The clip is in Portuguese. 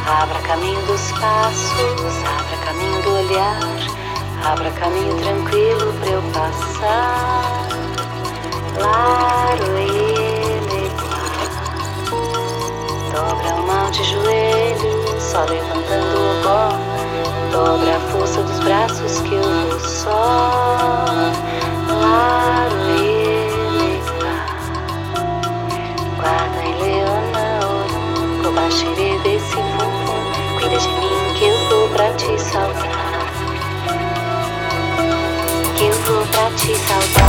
Abra caminho dos passos, abra caminho do olhar, abra caminho tranquilo pra eu passar. Claro ele dobra a mão de joelho, só levantando o pó. Dobra a força dos braços que eu vou só. Claro ele guarda em leona ouro, cobaxere desse fundo. Cuida de mim que eu vou pra te salvar, que eu vou pra te salvar.